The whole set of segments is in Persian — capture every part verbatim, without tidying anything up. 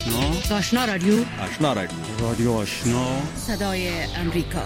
آشنا آشنا رادیو آشنا رادیو رادیو آشنا صدای امریکا.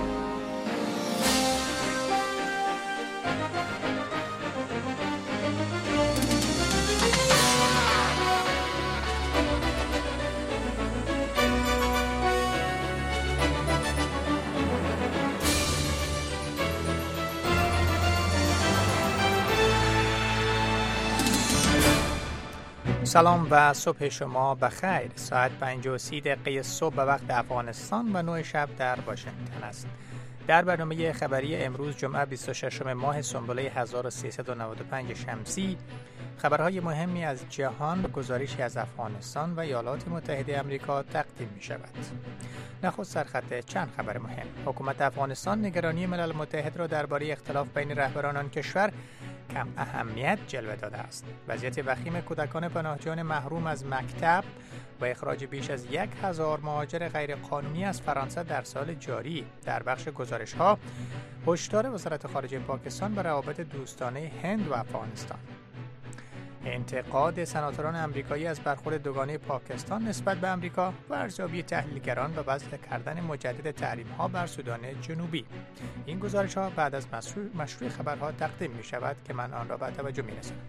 سلام و صبح شما بخیر. ساعت پنج و سی دقیقه صبح به وقت افغانستان و نه شب در واشنگتن است. در برنامه خبری امروز جمعه بیست و ششم ماه سنبله هزار و سیصد و نود و پنج شمسی خبرهای مهمی از جهان، گزارشی از افغانستان و ایالات متحده آمریکا تقدیم می شود. نخست سرخط چند خبر مهم. حکومت افغانستان نگرانی ملل متحد را درباره اختلاف بین رهبران آن کشور کم اهمیت جلوه داده است. وضعیت وخیم کودکان پناهجویان محروم از مکتب و اخراج بیش از یک هزار مهاجر غیرقانونی از فرانسه در سال جاری. در بخش گزارش‌ها هشدار وزارت خارجه پاکستان به روابط دوستانه هند و افغانستان. انتقاد سناتوران آمریکایی از برخورد دوگانه پاکستان نسبت به آمریکا و ارزیابی تحلیلگران به وضع کردن مجدد تحریم‌ها بر سودان جنوبی. این گزارش‌ها بعد از مشروع, مشروع خبرها تقدیم می شود که من آن را به توجه می رسانم.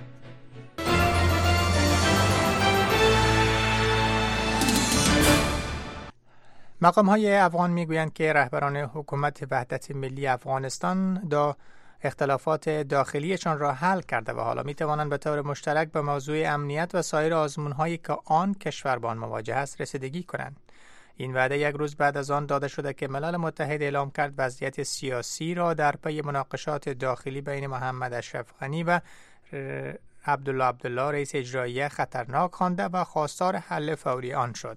مقام‌های افغان می‌گویند که رهبران حکومت وحدت ملی افغانستان دا اختلافات داخلیشان را حل کرده و حالا می توانند به طور مشترک به موضوع امنیت و سایر آزمون‌هایی که آن کشور با آن مواجه است رسیدگی کنند. این وعده یک روز بعد از آن داده شده که ملل متحد اعلام کرد وضعیت سیاسی را در پی مناقشات داخلی بین محمد اشرف غنی و عبدالله عبدالله رئیس اجرایی خطرناک خوانده و خواستار حل فوری آن شد.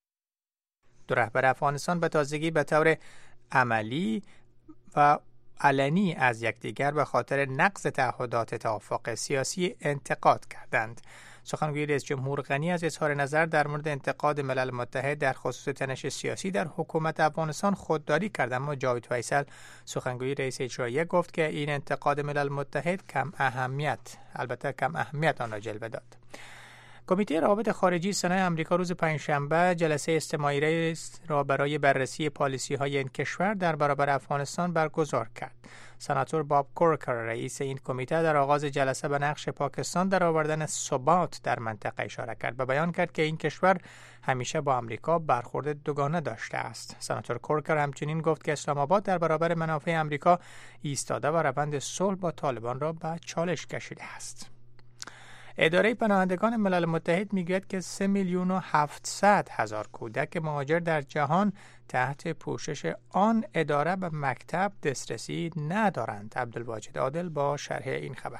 دو رهبر افغانستان به تازگی به طور عملی و علنی از یکدیگر به خاطر نقض تعهدات توافق سیاسی انتقاد کردند. سخنگوی رئیس جمهور غنی از اظهار نظر در مورد انتقاد ملل متحد در خصوص تنش سیاسی در حکومت افغانستان خودداری کرد، اما جاوید فیصل سخنگوی رئیس اجرایی گفت که این انتقاد ملل متحد کم اهمیت البته کم اهمیت آن را جلوه داد. کمیته روابط خارجی سنا آمریکا روز پنجشنبه جلسه استماعی را برای بررسی پالیسی‌های این کشور در برابر افغانستان برگزار کرد. سناتور باب کورکر رئیس این کمیته در آغاز جلسه به نقش پاکستان در آوردن ثبات در منطقه اشاره کرد و بیان کرد که این کشور همیشه با آمریکا برخورد دوگانه داشته است. سناتور کورکر همچنین گفت که اسلام آباد در برابر منافع آمریکا ایستاده و روند صلح با طالبان را به چالش کشیده است. اداره پناهندگان ملل متحد میگوید که سه میلیون و هفتصد هزار کودک مهاجر در جهان تحت پوشش آن اداره به مکتب دسترسی ندارند. عبدالواجد عادل با شرح این خبر.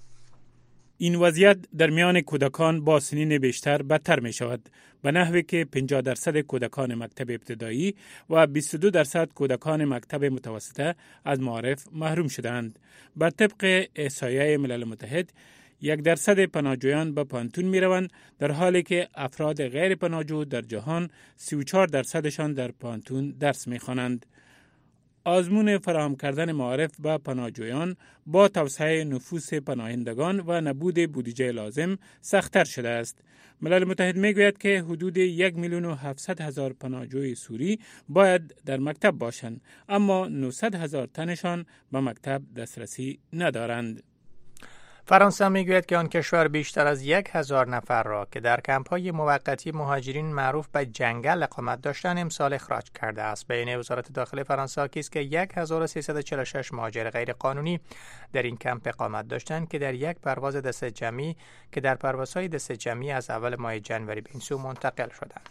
این وضعیت در میان کودکان با سنین بیشتر بدتر می شود، به نحوی که پنجاه درصد کودکان مکتب ابتدایی و بیست و دو درصد کودکان مکتب متوسطه از معارف محروم شدند. بر طبق احصایه ملل متحد یک درصد پناهجویان به پانتون می روند، در حالی که افراد غیر پناهجو در جهان سی و چهار درصدشان در پانتون درس می خوانند. آزمون فراهم کردن معارف به پناهجویان با توسعه نفوس پناهندگان و نبود بودجه لازم سخت‌تر شده است. ملل متحد می گوید که حدود یک میلیون و هفتصد هزار پناهجوی سوری باید در مکتب باشند، اما نهصد هزار تنشان به مکتب دسترسی ندارند. فرانسه میگوید که آن کشور بیشتر از یک هزار نفر را که در کمپ‌های موقتی مهاجرین معروف به جنگل اقامت داشتند امسال اخراج کرده است. بیانیه وزارت داخلی فرانسه حاکی است که یک هزار و سیصد و چهل و شش مهاجر غیرقانونی در این کمپ اقامت داشتند که در یک پرواز دست جمعی که در پروازهای دست جمعی از اول ماه جنوری به این سو منتقل شدند.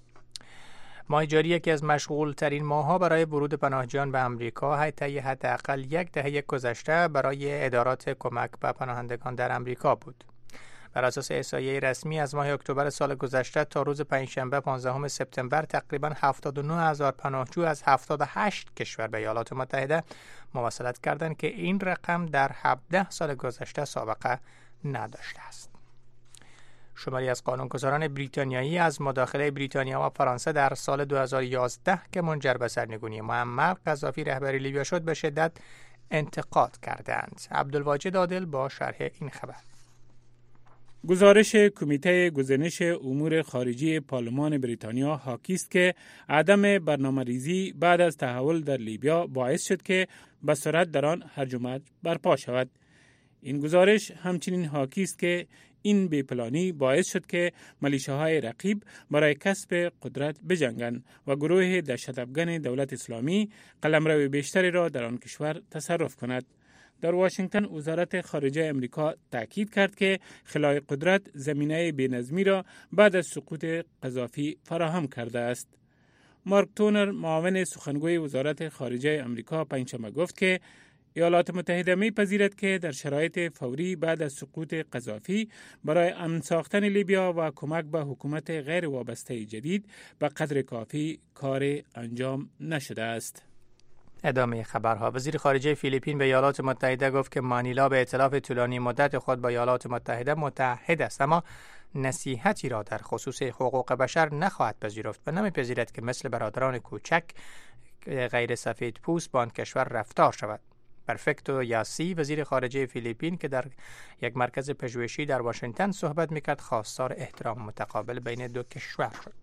ماه جاری یکی از مشغول ترین ماه‌ها برای ورود پناهجویان به آمریکا طی حداقل یک دهه گذشته برای ادارات کمک به پناهندگان در آمریکا بود. بر اساس احصایه رسمی از ماه اکتبر سال گذشته تا روز پنجشنبه پانزدهم سپتامبر تقریباً هفتاد و نه هزار پناهجو از هفتاد و هشت کشور به ایالات متحده مواصلت کردند که این رقم در هفده سال گذشته سابقه نداشته است. شماری از قانونگذاران بریتانیایی از مداخله بریتانیا و فرانسه در سال دو هزار و یازده که منجر به سرنگونی معمر قذافی رهبر لیبیا شد به شدت انتقاد کردند. عبدالواجد عادل با شرح این خبر. گزارش کمیته گزینش امور خارجی پارلمان بریتانیا حاکی است که عدم برنامه‌ریزی بعد از تحول در لیبیا باعث شد که به سرعت در آن هرج و مرج برپا شود. این گزارش همچنین حاکی است که این بی‌پلانی باعث شد که ملیشه‌های رقیب برای کسب قدرت بجنگند و گروه دهشت‌افکن دولت اسلامی قلمرو بیشتری را در آن کشور تصرف کند. در واشنگتن وزارت خارجه امریکا تاکید کرد که خلای قدرت زمینه بی‌نظمی را بعد از سقوط قذافی فراهم کرده است. مارک تونر معاون سخنگوی وزارت خارجه امریکا پنجشنبه گفت که ایالات متحده می‌پذیرد که در شرایط فوری بعد از سقوط قذافی برای امن ساختن لیبیا و کمک به حکومت غیر وابسته جدید به قدر کافی کار انجام نشده است. ادامه خبرها. وزیر خارجه فیلیپین به ایالات متحده گفت که مانیلا به ائتلاف طولانی مدت خود با ایالات متحده متحد است، اما نصیحتی را در خصوص حقوق بشر نخواهد پذیرفت و نمی‌پذیرد که مثل برادران کوچک غیر سفید پوست با آن کشور رفتار شود. پرفکتو یاسی وزیر خارجه فیلیپین که در یک مرکز پژوهشی در واشنگتن صحبت میکرد خواستار احترام متقابل بین دو کشور شد.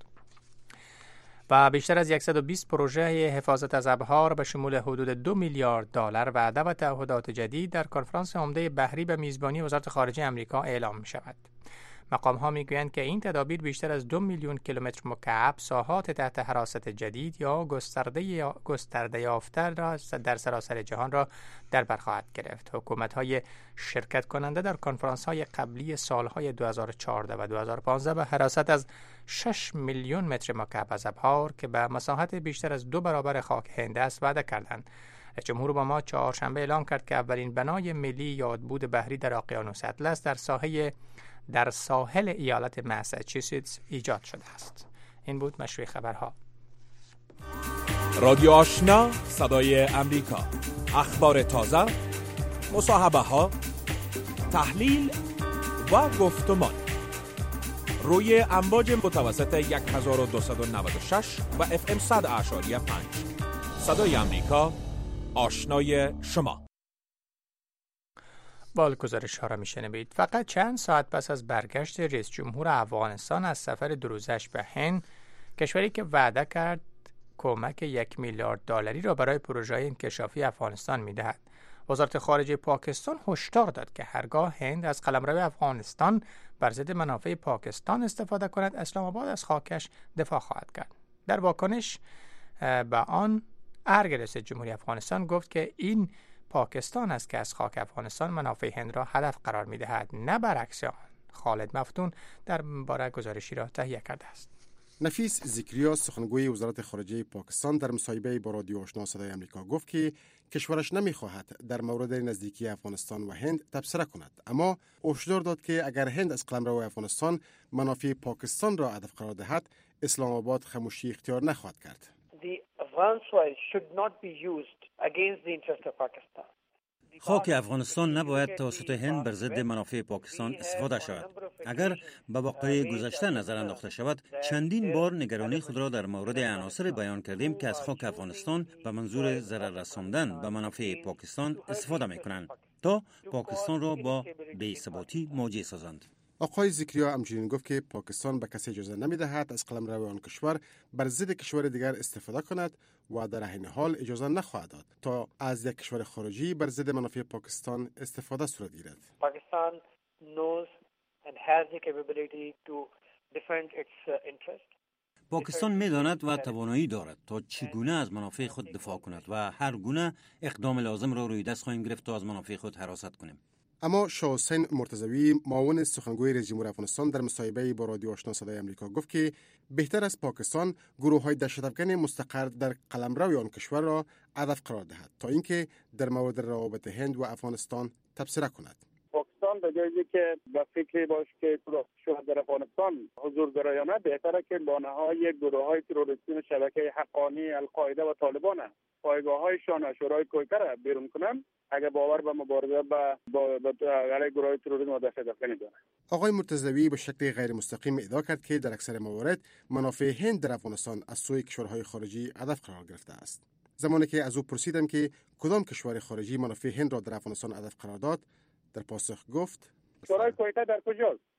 و بیشتر از صد و بیست پروژه حفاظت از ابحار به شمول حدود دو میلیارد دلار وعده و تعهدات جدید در کنفرانس عمده بحری به میزبانی وزارت خارجه آمریکا اعلام می شود. مقام ها می گویند که این تدابیر بیشتر از دو میلیون کیلومتر مکعب ساحات تحت حراست جدید یا گسترده یا گسترده یافته را در سراسر جهان را در بر خواهد گرفت. حکومت های شرکت کننده در کنفرانس های قبلی سالهای دو هزار و چهارده و دو هزار و پانزده به حراست از شش میلیون متر مکعب از ابحار که به مساحت بیشتر از دو برابر خاک هند است وعده کردند. جمهور اوباما چهارشنبه اعلام کرد که اولین بنای ملی یادبود بحری در اقیانوس اطلس در ساحل در ساحل ایالت ماساچوست ایجاد شده است. این بود مشروع خبرها. رادیو آشنا صدای امریکا، اخبار تازه، مصاحبه ها، تحلیل و گفتمان روی امواج متوسط هزار و دویست و نود و شش و اف ام صد اعشاری پنج. صدای امریکا، آشنای شما. بال گزارش ها را میشنوید. فقط چند ساعت پس از برگشت رئیس جمهور افغانستان از سفر دو روزش به هند، کشوری که وعده کرد کمک یک میلیارد دلاری را برای پروژه انکشافی افغانستان میدهد، وزارت خارجه پاکستان هشدار داد که هرگاه هند از قلمرو افغانستان بر ضد منافع پاکستان استفاده کند، اسلام آباد از خاکش دفاع خواهد کرد. در واکنش به آن ارگ رئیس جمهوری افغانستان گفت که این پاکستان است که از خاک افغانستان منافع هند را هدف قرار می‌دهد، نه برعکس آن. خالد مفتون در باره گزارشی را تهیه کرده است. نفیس ذکریا سخنگوی وزارت خارجه پاکستان در مصاحبه با رادیو آشنا صدای آمریکا گفت که کشورش نمی‌خواهد در مورد نزدیکی افغانستان و هند تبصره کند، اما هشدار داد که اگر هند از قلمرو افغانستان منافع پاکستان را هدف قرار دهد، اسلام آباد خاموشی اختیار نخواهد کرد. خاک افغانستان نباید توسط هند بر ضد منافع پاکستان استفاده شود. اگر به واقعه گذشته نظر انداخته شود، چندین بار نگرانی خود را در مورد عناصر بیان کردیم که از خاک افغانستان به منظور ضرر رساندن به منافع پاکستان استفاده می‌کنند تا پاکستان را با بی‌ثباتی مواجه سازند. آقای ذکریا همچنین گفت که پاکستان به کسی اجازه نمی‌دهد از قلمرو آن کشور بر ضد کشور دیگر استفاده کند و در عین حال اجازه نخواهد داد تا از یک کشور خارجی بر ضد منافع پاکستان استفاده صورت گیرد. پاکستان knows and has the capability to defend its interest. پاکستان می‌داند و توانایی دارد تا چگونه از منافع خود دفاع کند و هر گونه اقدام لازم را روی دست خواهیم گرفت تا از منافع خود حراست کنیم. اما شاه حسین مرتضوی معاون سخنگوی رئیس جمهور افغانستان در مصاحبه با رادیو آشنا صدای آمریکا گفت که بهتر از پاکستان گروه‌های دهشت‌افکن مستقر در قلمرو آن کشور را هدف قرار دهد تا اینکه در مورد روابط هند و افغانستان تبصره کند. پاکستان به جایی که به فکر باش که شاید در افغانستان حضور درآید، بهتره که لانه‌های گروه‌های تروریستی و شبکه حقانی القاعده و طالبان پایگاه‌هایشان شورای کویته را بیرون کنند اگر باور به مبارزه با با علیه گروه‌های تروریسم و دهشت‌افکنی دارند. آقای مرتضوی به شکل غیر مستقیم ادعا کرد که در اکثر موارد منافع هند در افغانستان از سوی کشورهای خارجی هدف قرار گرفته است. زمانی که از او پرسیدم که کدام کشور خارجی منافع هند را در افغانستان هدف قرار داد، در پاسخ گفت شورای کویته در کجاست؟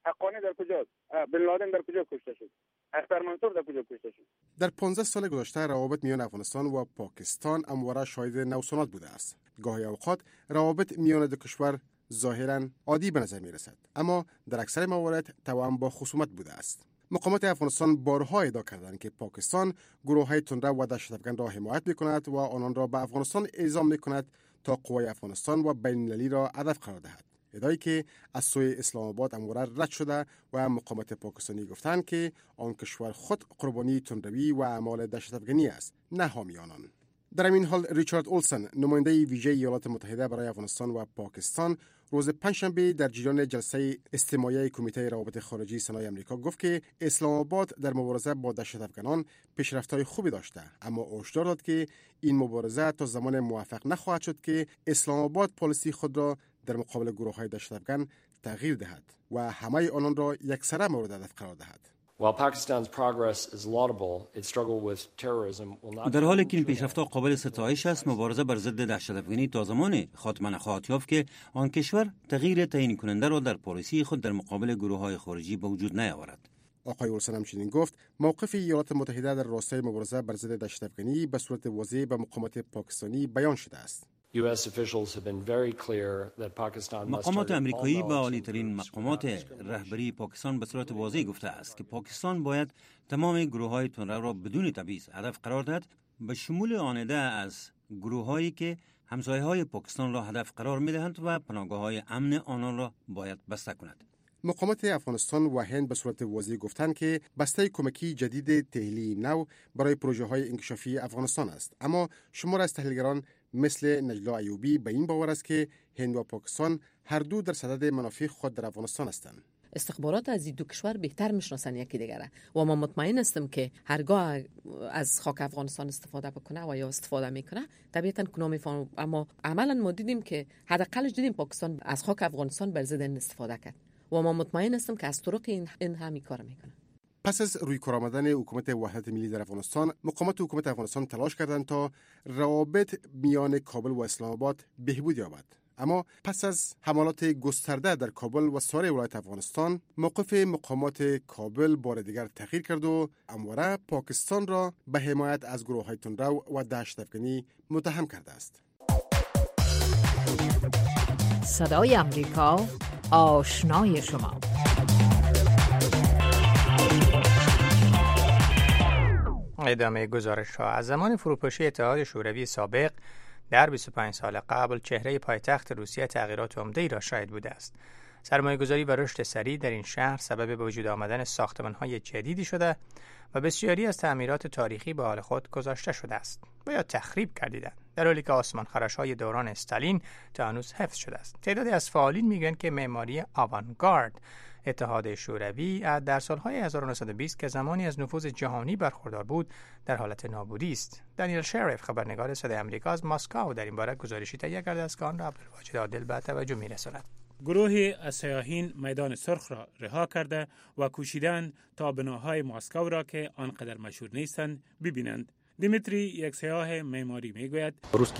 حقانی در کجاست؟ بن لادن در کجا کشته شد؟ اختر منصور در کجا کشته شد؟ در پانزده سال گذشته روابط میان افغانستان و پاکستان همواره شاهد نوسانات بوده است. گاهی اوقات روابط میان دو کشور ظاهراً عادی به نظر می رسد، اما در اکثر موارد توأم با خصومت بوده است. مقامات افغانستان بارها ادعا کردند که پاکستان گروه‌های تندرو و دهشت‌افکن را حمایت می‌کند و آنان را به افغانستان اعزام می‌کند تا قوای افغانستان و بین‌المللی را هدف قرار دهد. ادعایی که از سوی اسلام آباد همواره رد شده و مقامات پاکستانی گفتند که آن کشور خود قربانی تندروی و اعمال دهشت‌افکنی است، نه حامی آنان. در این حال ریچارد اولسن، نماینده ویژه ایالات متحده برای افغانستان و پاکستان، روز پنجشنبه در جریان جلسه استماعی کمیته روابط خارجی سنای آمریکا گفت که اسلام آباد در مبارزه با دهشت‌افکنان پیشرفت‌های خوبی داشته، اما هشدار داد که این مبارزه تا زمان موفق نخواهد شد که اسلام آباد پالیسی خود را در مقابل گروه‌های دهشت‌افکن تغییر دهد و همه آنان را یکسره مورد هدف قرار دهد. در حالی که این پیشرفت‌ها قابل ستایش است، مبارزه بر ضد دهشت‌افکنی تا زمان خاتمه نخواهد یافت که آن کشور تغییر تعیین کننده را در پالیسی خود در مقابل گروه‌های خارجی به وجود نیاورد. آقای اولسن همچنین گفت موقف ایالات متحده در راستای مبارزه بر ضد دهشت‌افکنی به صورت واضح به مقامات پاکستانی بیان شده است. مقامات امریکایی به عالی‌ترین مقامات رهبری پاکستان به صورت واضح گفته است که پاکستان باید تمام گروه‌های تندرو را بدون تبعیض هدف قرار دهد، به شمول آنیده از گروه‌هایی که همسایه‌های پاکستان را هدف قرار می‌دهند و پناهگاه‌های امن آنان را باید بسته کند. مقامات افغانستان و هند به صورت واضح گفتند که بسته کمکی جدید تحلیلی نو برای پروژه‌های انکشافی افغانستان است، اما شمار از تحلیلگران مثل نجلا ایوبی به این باور است که هند و پاکستان هر دو در صدد منافع خود در افغانستان هستند. استخبارات از این دو کشور بهتر میشناسن یکی دیگره و ما مطمئن هستم که هرگاه از خاک افغانستان استفاده بکنه و یا استفاده میکنه طبیعتا کنه میفهمم، اما عملا ما دیدیم که حداقلش دیدیم پاکستان از خاک افغانستان بر ضد استفاده کرد و ما مطمئن هستم که از طرق این این همین کار میکنه. پس از روی کار آمدن حکومت وحدت ملی در افغانستان، مقامات حکومت افغانستان تلاش کردند تا روابط میان کابل و اسلام آباد بهبود یابد. اما پس از حملات گسترده در کابل و سایر ولایت افغانستان، موقف مقامات کابل بار دیگر تغییر کرد و همواره پاکستان را به حمایت از گروه‌های تندرو و دهشت‌افکنی متهم کرده است. صدای آمریکا، آشنای شما. ادامه گزارش ها. از زمان فروپاشی اتحاد شوروی سابق در بیست و پنج سال قبل چهره پایتخت روسیه تغییرات عمده‌ای را شاهد بوده است. سرمایه‌گذاری و رشد سریع در این شهر سبب به وجود آمدن ساختمان‌های جدیدی شده و بسیاری از تعمیرات تاریخی به حال خود گذاشته شده است و یا تخریب گردیدند، در حالی که آسمانخراش‌های دوران استالین تا هنوز حفظ شده است. تعدادی از فعالین میگویند که معماری آوانگارد اتحاد شوروی در سالهای هزار و نهصد و بیست که زمانی از نفوذ جهانی برخوردار بود در حالت نابودی است. دانیل شریف، خبرنگار صدای آمریکا از مسکو، در این باره گزارشی تهیه کرده است که آن را عبدالواجد عادل به توجه می‌رساند. گروهی از سیاحین میدان سرخ را رها کرده و کوشیدند تا بناهای مسکو را که آنقدر مشهور نیستند ببینند. دیمیتری، یک سیاح معماری، میگوید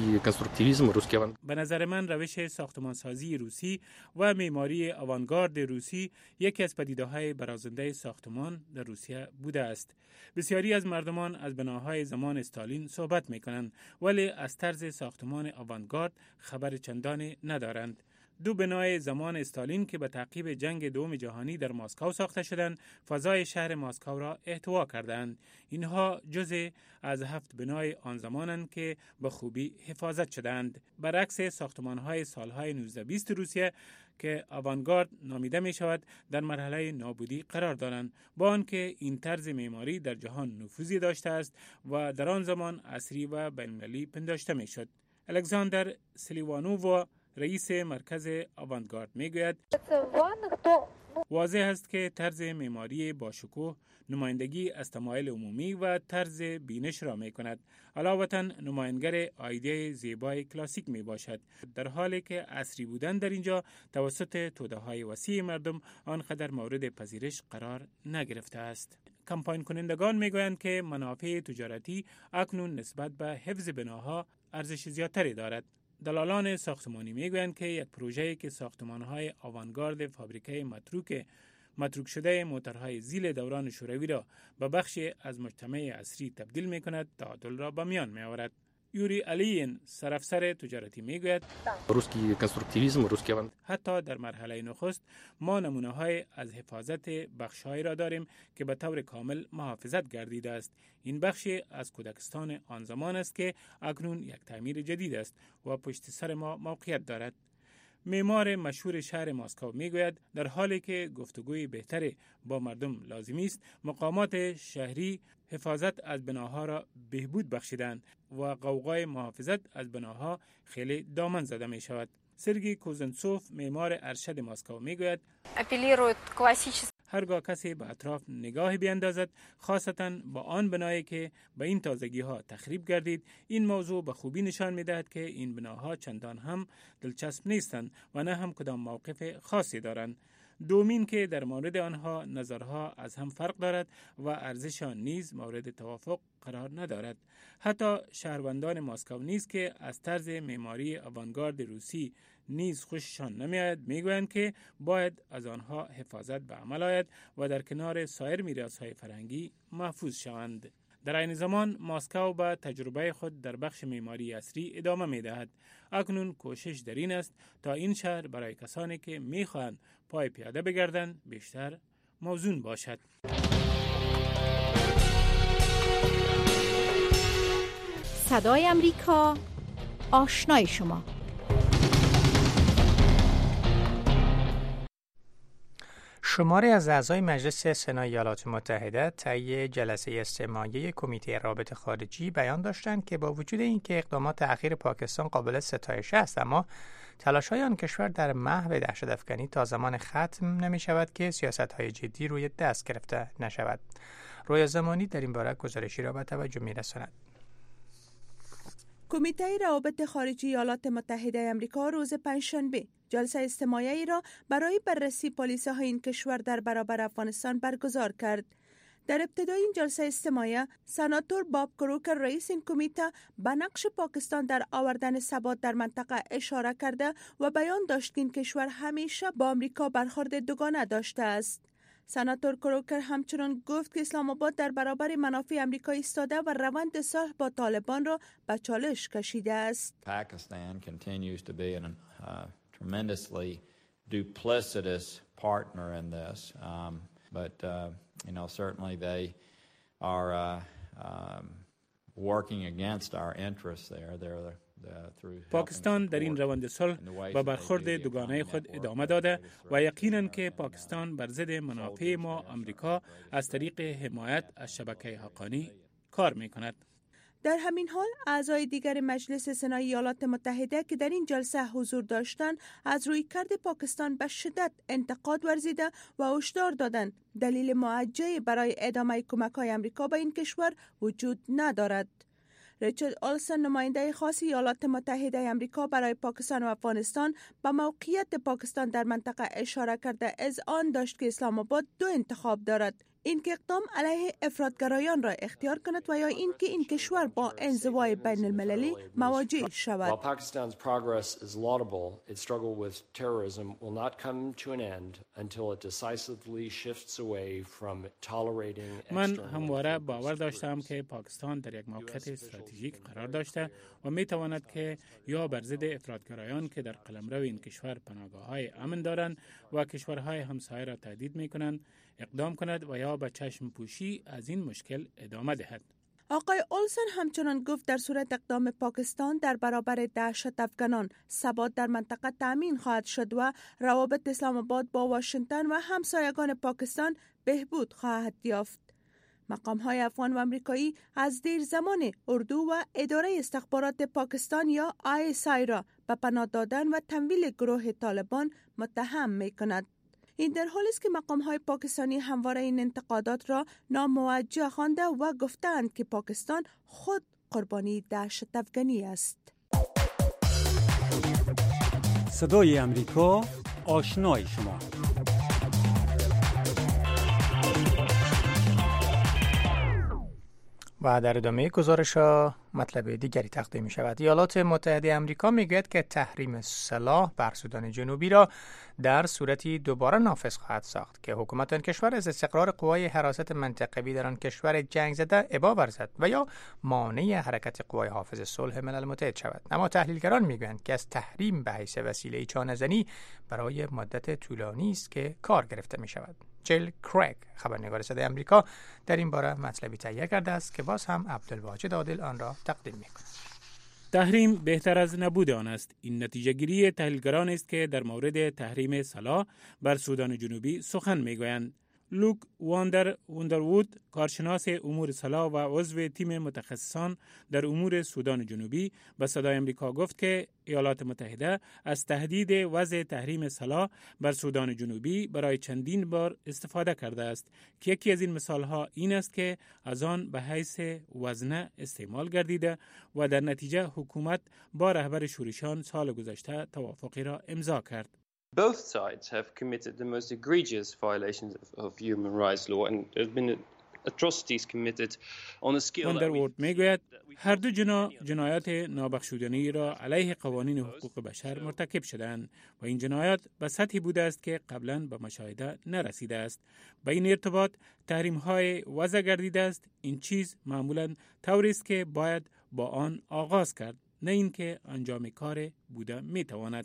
به نظر من روش ساختمانسازی روسی و معماری آوانگارد روسی یکی از پدیده‌های برازنده ساختمان در روسیه بوده است. بسیاری از مردمان از بناهای زمان استالین صحبت میکنند ولی از طرز ساختمان آوانگارد خبر چندانی ندارند. دو بنای زمان استالین که به تعقیب جنگ دوم جهانی در مسکو ساخته شدند، فضای شهر مسکو را احتوا کردند. اینها جزء از هفت بنای آن زمانند که به خوبی حفاظت شدند. برعکس ساختمان‌های سالهای نوزده بیست روسیه که آوانگارد نامیده می شود، در مرحله نابودی قرار دارند، با آنکه این طرز معماری در جهان نفوذی داشته است و در آن زمان عصری و بین‌المللی پنداشته می شد. الکساندر سلیوانوو، رئیس مرکز آوانگارد، میگوید واضح است که طرز معماری با شکوه نمایندگی از تمایل عمومی و طرز بینش را می کند. علاوه نمایانگر ایده زیبای کلاسیک می باشد، در حالی که عصری بودن در اینجا توسط توده های وسیع مردم آنقدر مورد پذیرش قرار نگرفته است. کمپاین کنندگان می گویند که منافع تجارتی اکنون نسبت به حفظ بناها ارزش زیادتری دارد. دلالان ساختمانی میگویند که یک پروژه‌ای که ساختمان‌های آوانگارد فابریکه متروک متروک شده موتورهای زیل دوران شوروی را به بخشی از مجتمع عصری تبدیل می کند، تعادل را به میان می آورد. یوری علیین، سرافسر تجارتی، میگوید روسکی کنسترکتیویسم، روسکی اون حتی در مرحله نخست ما نمونه‌های از حفاظت بخش‌هایی را داریم که به طور کامل محافظت گردیده است. این بخشی از کودکستان آن زمان است که اکنون یک تعمیر جدید است و پشت سر ما موقعیت دارد. معمار مشهور شهر مسکو میگوید در حالی که گفتگوی بهتری با مردم لازمی است، مقامات شهری حفاظت از بناها را بهبود بخشیدند و قوقای محافظت از بناها خیلی دامن زده می شود. سرگی کوزنسوف، معمار ارشد مسکو میگوید هرگاه کسی به اطراف نگاهی بیندازد، خاصتاً با آن بنایی که به این تازگی ها تخریب گردید، این موضوع به خوبی نشان می‌دهد که این بناها چندان هم دلچسب نیستند و نه هم کدام موقف خاصی دارند. دومین که در مورد آنها نظرها از هم فرق دارد و ارزششان نیز مورد توافق قرار ندارد. حتی شهروندان مسکو نیز که از طرز معماری آوانگارد روسی نیز خوششان نمی‌آید، میگویند که باید از آنها حفاظت به عمل آید و در کنار سایر میراث‌های فرهنگی محفوظ شوند. در این زمان مسکو با تجربه خود در بخش معماری عصری ادامه می‌دهد. اکنون کوشش در این است تا این شهر برای کسانی که می‌خواهند پای پیاده بگردند بیشتر موزون باشد. صدای امریکا، آشنای شما. شماری از اعضای مجلس سنای ایالات متحده طی جلسه استماعی کمیته روابط خارجی بیان داشتند که با وجود اینکه اقدامات اخیر پاکستان قابل ستایش است، اما تلاش‌های آن کشور در محو دهشت‌افکنی تا زمان ختم نمی‌شود که سیاست‌های جدی روی دست گرفته نشود. رویا زمانی در این باره گزارشی را به توجه می‌رساند. کمیته روابط خارجی ایالات متحده آمریکا روز پنجشنبه جلسه استماعی را برای بررسی پالیسی‌های این کشور در برابر افغانستان برگزار کرد. در ابتدای این جلسه استماعی، سناتور باب کروکر رئیس این کمیته به نقش پاکستان در آوردن ثبات در منطقه اشاره کرده و بیان داشت که این کشور همیشه با آمریکا برخورد دوگانه داشته است. سناتور کروکر همچنان گفت که اسلام آباد در برابر منافع آمریکا ایستاده و روند صلح با طالبان را به چالش کشیده است. Pakistan continues to be an uh, tremendously duplicitous partner in this, um, but uh, you know certainly they are uh, um, working against our interests there. They're پاکستان در این روند صلح با برخورد دوگانه خود ادامه داده و یقیناً که پاکستان بر ضد منافع ما آمریکا از طریق حمایت از شبکه حقانی کار می‌کند. در همین حال اعضای دیگر مجلس سنای ایالات متحده که در این جلسه حضور داشتند از رویکرد پاکستان به شدت انتقاد ورزیده و هشدار دادند دلیل موجه برای ادامه کمک‌های آمریکا به این کشور وجود ندارد. ریچارد آلسن، نماینده خاص ایالات متحده آمریکا برای پاکستان و افغانستان، به موقعیت پاکستان در منطقه اشاره کرده از آن داشت که اسلام آباد دو انتخاب دارد: این که اقدام علیه افراطگرایان را اختیار کند و یا این که این کشور با انزوای بین المللی مواجه شود. While Pakistan's progress is laudable, its struggle with terrorism will not come to an end until it decisively shifts away from tolerating. من همواره باور داشتم که پاکستان در یک موقعیت استراتژیک قرار داشته و می تواند که یا بر ضد افراطگرایان که در قلمرو این کشور پناهگاه‌های امن دارند و کشورهای همسایه را تهدید می کنند اقدام کند و یا به چشم پوشی از این مشکل ادامه دهد. آقای اولسن همچنان گفت در صورت اقدام پاکستان در برابر دهشت افغانان، ثبات در منطقه تامین خواهد شد و روابط اسلام آباد با واشنگتن و همسایگان پاکستان بهبود خواهد یافت. مقام‌های افغان و آمریکایی از دیر زمان اردو و اداره استخبارات پاکستان یا آی اس آی را به پناه دادن و تمویل گروه طالبان متهم می‌کند. این در حالی است که مقام‌های پاکستانی همواره این انتقادات را ناموجه خوانده و گفتند که پاکستان خود قربانی دهشت افغانی است. صدای امریکا، آشنای شما. و در ادامه گزارش ها مطلب دیگری تقدیم می شود. ایالات متحده آمریکا می گوید که تحریم سلاح بر سودان جنوبی را در صورتی دوباره نافذ خواهد ساخت که حکومت آن کشور از استقرار قوای حراست منطقوی در آن کشور جنگ زده ابا ورزد و یا مانع حرکت قوای حافظ صلح ملل متحد شود. اما تحلیلگران می گویند که از تحریم به حیث وسیله چانه‌زنی برای مدت طولانی است که کار گرفته می شود. جیل کریگ خبرنگار صدای آمریکا در این باره مطلبی تهیه کرده است که باز هم عبدالواجد عادل آن را تقدیم می‌کند. تحریم بهتر از نبود آن است. این نتیجه گیری تحلیلگران است که در مورد تحریم سلاح بر سودان جنوبی سخن میگویند. لوک واندر وندروود، کارشناس امور سلاح و عضو تیم متخصصان در امور سودان جنوبی، به صدای آمریکا گفت که ایالات متحده از تهدید وضع تحریم سلاح بر سودان جنوبی برای چندین بار استفاده کرده است که یکی از این مثالها این است که از آن به حیث وزنه استعمال گردیده و در نتیجه حکومت با رهبر شورشیان سال گذشته توافقی را امضا کرد. Both sides have committed the most egregious violations of, of human rights law and there have been atrocities committed on a scale وندروود میگوید هر دو جنا جنایات نابخشودنی را علیه قوانین حقوق بشر مرتکب شدند و این جنایات به سطحی بوده است که قبلا به مشاهده نرسیده است. به این ارتباط تحریم های وضع گردیده است. این چیز معمولا طوری است که باید با آن آغاز کرد، نه اینکه انجام کار بوده میتواند.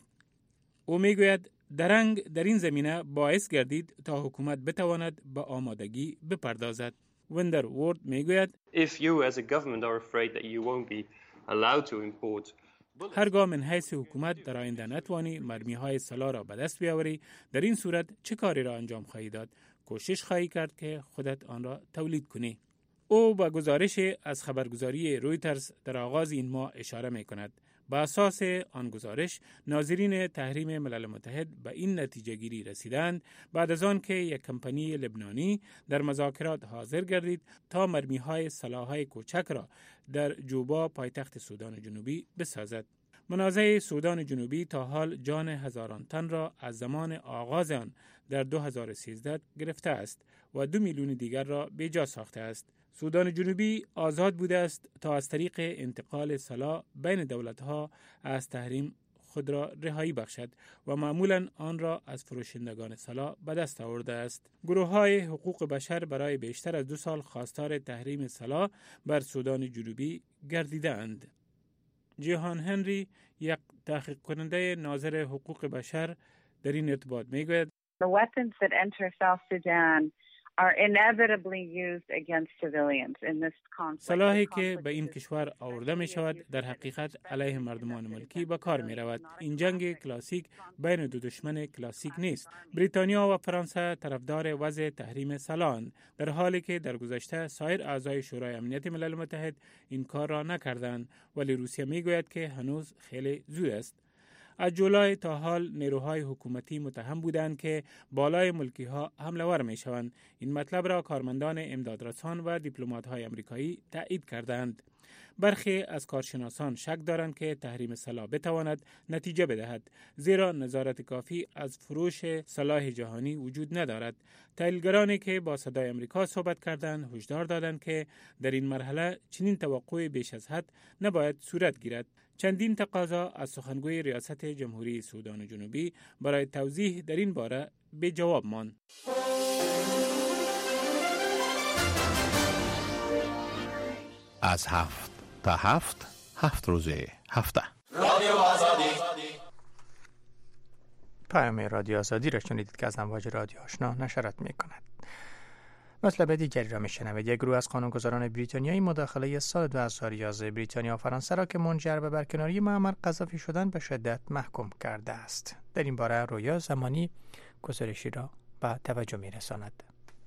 او میگوید درنگ در این زمینه باعث گردید تا حکومت بتواند به آمادگی بپردازد. وندروود میگوید If you as a government are afraid that you won't be allowed to import هرگاه من حیث حکومت در آینده نتوانی مرمی های سلاح را به دست بیاوری، در این صورت چه کاری را انجام خواهی داد؟ کوشش خواهی کرد که خودت آن را تولید کنی. او با گزارش از خبرگزاری رویترز در آغاز این ماه اشاره می کند. با اساس آن گزارش، ناظرین تحریم ملل متحد به این نتیجه گیری رسیدند بعد از آن که یک کمپانی لبنانی در مذاکرات حاضر گردید تا مرمی‌های سلاح‌های کوچک را در جوبا پایتخت سودان جنوبی بسازد. منازعه سودان جنوبی تا حال جان هزاران تن را از زمان آغاز آن در دو هزار و سیزده گرفته است و دو میلیون دیگر را بیجا ساخته است. سودان جنوبی آزاد بوده است تا از طریق انتقال سلاح بین دولت‌ها از تحریم خود را رهایی بخشد و معمولاً آن را از فروشندگان سلاح به دست آورده است. گروه‌های حقوق بشر برای بیشتر از دو سال خواستار تحریم سلاح بر سودان جنوبی گردیده‌اند. جیهان هنری، یک تحقیق کننده ناظر حقوق بشر، در این ارتباط میگوید The weapons that enter South Sudan are inevitably used against civilians in this conflict. سلاحی که به این کشور آورده می شود در حقیقت علیه مردمان ملکی به کار می رود. این جنگ کلاسیک بین دو دشمن کلاسیک نیست. بریتانیا و فرانسه طرفدار وضع تحریم سلاحند، در حالی که در گذشته سایر اعضای شورای امنیت ملل متحد این کار را نکردند، ولی روسیه می گوید که هنوز خیلی زود است. از جولای تا حال نیروهای حکومتی متهم بودند که بالای ملکی ها حمله ور می شوند. این مطلب را کارمندان امدادرسان و دیپلمات های امریکایی تایید کردند. برخی از کارشناسان شک دارند که تحریم سلاح بتواند نتیجه بدهد، زیرا نظارت کافی از فروش سلاح جهانی وجود ندارد. تحلیلگرانی که با صدای آمریکا صحبت کردند هشدار دادند که در این مرحله چنین توقع بیش از حد نباید صورت گیرد. چندین تقاضا از سخنگوی ریاست جمهوری سودان جنوبی برای توضیح در این باره به جواب ماند. از هفت تا هفت، هفت روزه هفته. رادیو آزادی. پیام رادیو آزادی را شنیدید که از امواج رادیو آشنا نشرات می کند. مطلب دیگری را میشنوید. یک گروه از قانونگذاران بریتانیایی مداخله سال دو هزار و یازده بریتانیا و فرانسه را که منجر به برکناری معمر قذافی شدن به شدت محکوم کرده است. در این باره رویا زمانی گزارشی را به توجه میرساند.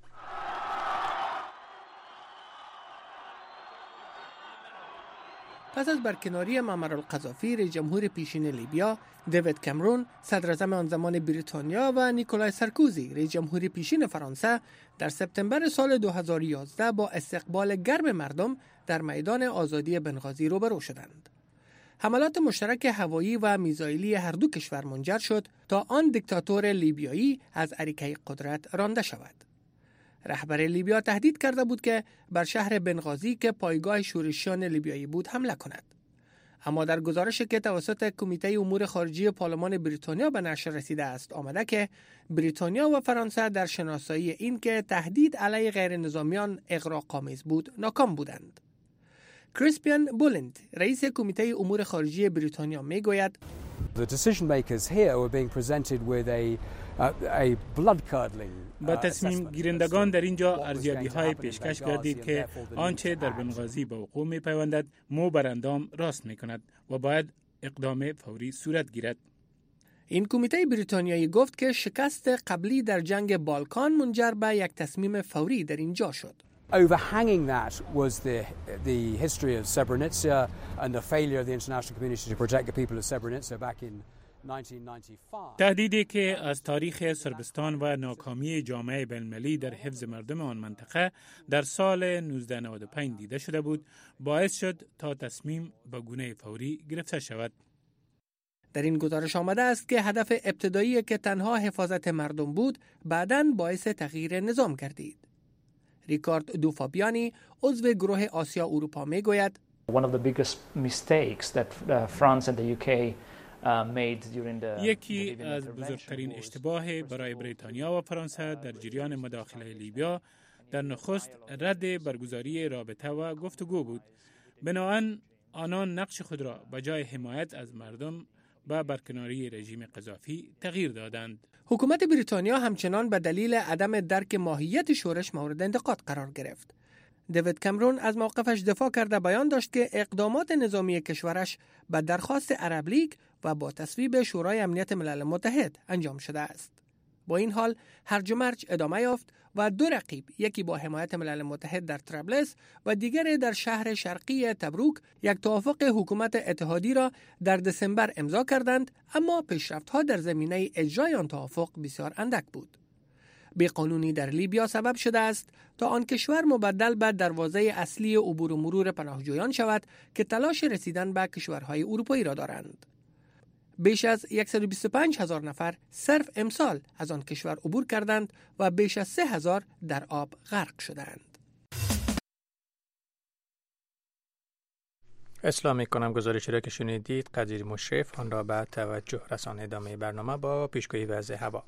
پس از برکناری معمر القذافی، رئیس جمهور پیشین لیبیا دیوید کامرون، صدر اعظم آن زمان بریتانیا و نیکولای سارکوزی، رئیس جمهور پیشین فرانسه، در سپتامبر سال دو هزار و یازده با استقبال گرم مردم در میدان آزادی بنغازی روبرو شدند. حملات مشترک هوایی و میزایلی هر دو کشور منجر شد تا آن دیکتاتور لیبیایی از اریکه قدرت رانده شود. رهبر لیبیا تهدید کرده بود که بر شهر بنغازی که پایگاه شورشیان لیبیایی بود حمله کند. اما در گزارشی که توسط کمیته امور خارجه پارلمان بریتانیا به نشر رسیده است آمده که بریتانیا و فرانسه در شناسایی این که تهدید علیه غیر نظامیان اغراق‌آمیز بود ناکام بودند. کریسپیان بولند، رئیس کمیته امور خارجه بریتانیا میگوید The decision makers here were being presented with a a blood-curdling با تصمیم گیرندگان در اینجا ارزیابی‌های پیشکش گردید که آنچه در بنغازی به وقوع می‌پیوندد مو بر اندام راست می‌کند و باید اقدام فوری صورت گیرد. این کمیته بریتانیایی گفت که شکست قبلی در جنگ بالکان منجر به یک تصمیم فوری در اینجا شد. Overhanging that was the the history of Srebrenica and the failure of the international community to protect the people of Srebrenica back in nineteen ninety-five. تهدیدی که از تاریخ صربستان و ناکامی جامعه بین‌المللی در حفظ مردم آن منطقه در سال نوزده نود و پنج دیده شده بود، باعث شد تا تصمیم به گونه فوری گرفته شود. در این گزارش آمده است که هدف ابتدایی که تنها حفاظت مردم بود، بعداً باعث تغییر نظام گردید. ریکارد دو فابیانی، عضو گروه آسیا اروپا میگوید One of the biggest mistakes that uh, France and the U K uh, made during the یکی از بزرگترین اشتباه برای بریتانیا و فرانسه در جریان مداخله لیبیا در نخست رد برگزاری رابطه و گفتگو بود. بنابراین آنان نقش خود را به جای حمایت از مردم به برکناری رژیم قذافی تغییر دادند. حکومت بریتانیا همچنان به دلیل عدم درک ماهیت شورش مورد انتقاد قرار گرفت. دیوید کامرون از موقفش دفاع کرده بیان داشت که اقدامات نظامی کشورش به درخواست عرب لیگ و با تصویب شورای امنیت ملل متحد انجام شده است. با این حال هرج و مرج ادامه یافت و دو رقیب، یکی با حمایت ملل متحد در طرابلس و دیگری در شهر شرقی تبروک، یک توافق حکومت اتحادی را در دسامبر امضا کردند، اما پیشرفت‌ها در زمینه اجرای آن توافق بسیار اندک بود. بی‌قانونی در لیبیا سبب شده است تا آن کشور مبدل به دروازه اصلی عبور و مرور پناهجویان شود که تلاش رسیدن به کشورهای اروپایی را دارند. بیش از صد و بیست و پنج هزار نفر صرف امسال از آن کشور عبور کردند و بیش از سه هزار در آب غرق شدند. اصلاح می‌کنم گزارشی را که شنیدید قدیر مشرف آن را به توجه رسانید. ادامه برنامه با پیشگویی وضع هوا.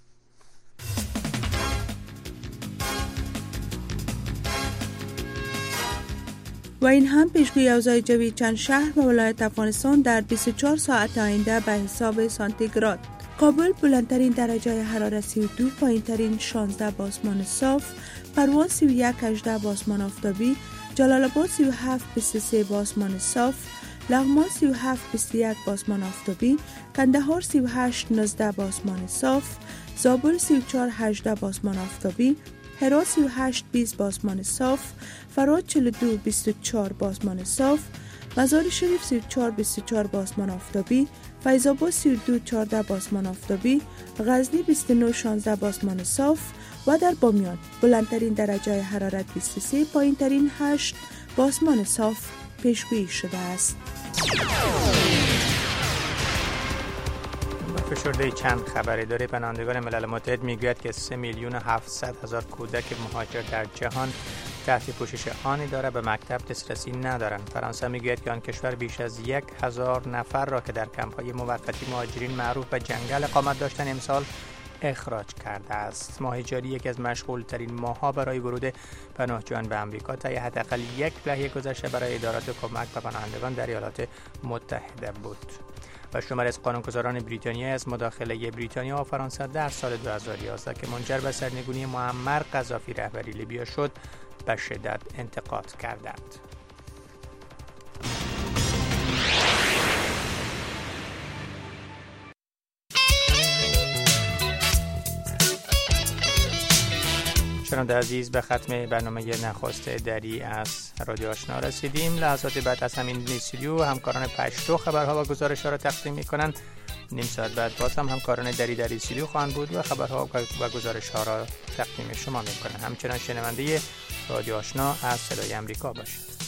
و این هم پیشگویی اوضاع جوی چند شهر و ولایت افغانستان در بیست و چهار ساعت آینده به حساب سانتیگراد. کابل بلندترین درجه حرارت سی و دو، پایینترین شانزده با آسمان صاف، پروان سی و یک هجده با آسمان آفتابی، جلال آباد سی و هفت بیست و سه با آسمان صاف، لغمان سی و هفت بیست و یک با آسمان آفتابی، کندهار سی و هشت نوزده با آسمان صاف، زابل سی و چهار هجده با آسمان آفتابی، هرات سی و هشت بیست با آسمان صاف، فراد چهل و دو بیست و چهار با آسمان صاف، مزار شریف سی و چهار بیست و چهار با آسمان آفتابی، فیض آباد سی و دو چهارده با آسمان آفتابی، غزنی بیست و نه شانزده با آسمان صاف و در بامیان بلندترین درجه حرارت بیست و سه، پایینترین هشت با آسمان صاف پیشگویی شده است. فشرده چند خبر اداره پناهندگان ملل متحد میگوید که سه میلیون و هفتصد هزار کودک مهاجر در جهان تحت پوشش آن اداره به مکتب دسترسی ندارند. فرانسه میگوید که آن کشور بیش از یک هزار نفر را که در کمپ‌های موقتی مهاجرین معروف به جنگل اقامت داشتن امسال اخراج کرده است. ماه جاری یکی از مشغول ترین ماه‌ها برای ورود پناهجویان به آمریکا طی حداقل یک دهه گذشته برای ادارات کمک به پناهندگان در ایالات متحده بود. و شماری از قانونگذاران بریتانیا از مداخله بریتانیا و فرانسه در سال دو هزار و یازده که منجر به سرنگونی معمر قذافی رهبری لیبیا شد به شدت انتقاد کردند. شنونده عزیز، به ختم برنامه نخست دری از رادیو آشنا رسیدیم. لحظات بعد از همین استودیو همکاران پشتو خبرها و گزارش‌ها را تقدیم می‌کنند. نیم ساعت بعد باز هم همکاران دری در استودیو خواهند بود و خبرها و گزارش‌ها را تقدیم شما می‌کنند. همچنان شنونده رادیو آشنا از صدای آمریکا باشید.